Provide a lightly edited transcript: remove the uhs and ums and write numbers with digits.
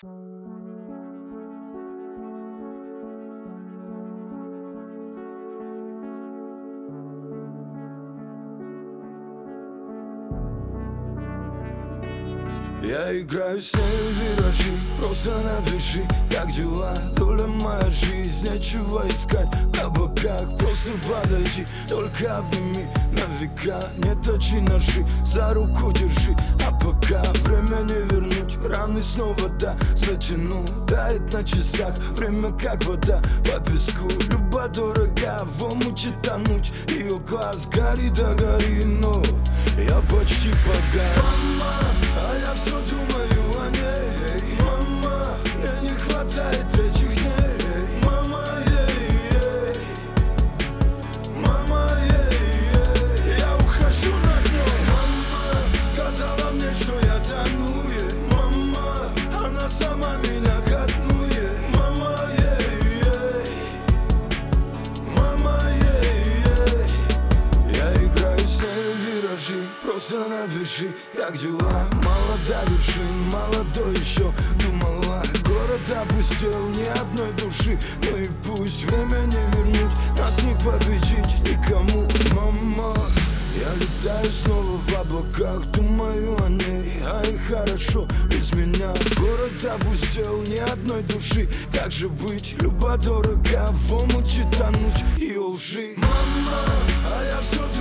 Я играю с ней в виражи, просто напиши, как дела, доля моя жизнь, нечего искать на боках, просто подойди, только обними на века, не точи ножи, за руку держи, а пока время не вернуть, раны снова да, затяну, тает на часах, время как вода по песку, любовь дорога, в омуте тонуть, ее глаз гори да гори, но я почти погас. А я все думаю о ней, мама, мне не хватает этих дней, мама, ей, мама, ей, я ухожу на дно. Мама сказала мне, что я тону, мама, она сама меня ко дну, мама, ей, мама, ей, я играю с ней в виражи, просто напиши, как дела, мало до вершин, молодой еще думала, город опустел, ни одной души, ну и пусть время не вернуть, нас не победить никому, мама. Я летаю снова в облаках, думаю о ней, а и хорошо без меня. Город опустел, ни одной души, как же быть, любовь дорога, в омуте тонуть ее лжи. Мама, а я все